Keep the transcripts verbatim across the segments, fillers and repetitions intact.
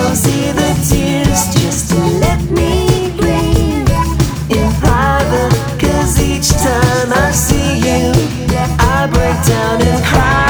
see the tears just to let me breathe in private. Cause each time I see you, I break down and cry.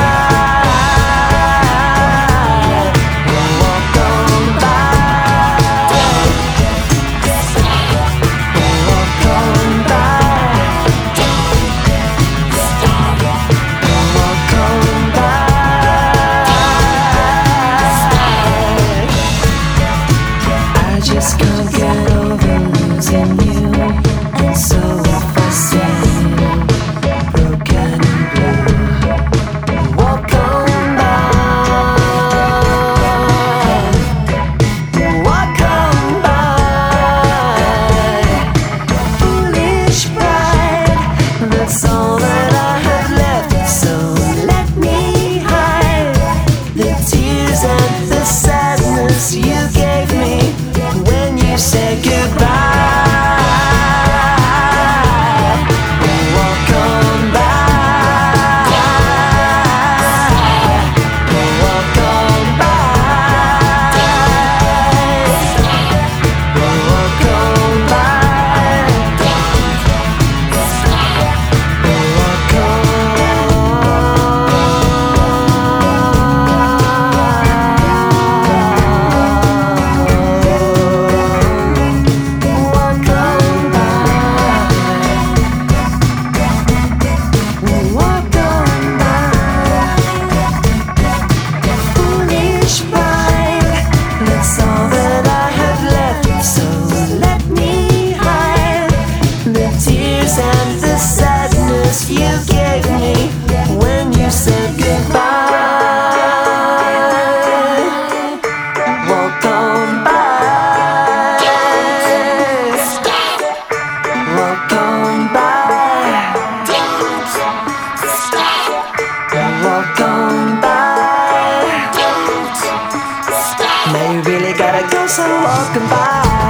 Just can't get over losing you, and so if I see you broken and blue, walk on by, walk on by. Foolish pride, that's all that I have left. So let me hide the tears and the sadness you gave me when you said goodbye. Walk on by, walk on by, walk on by, walk and the sadness you gave me when you said goodbye. Walk on by, walk on by, walk on by. Now you really gotta go, so walk on by.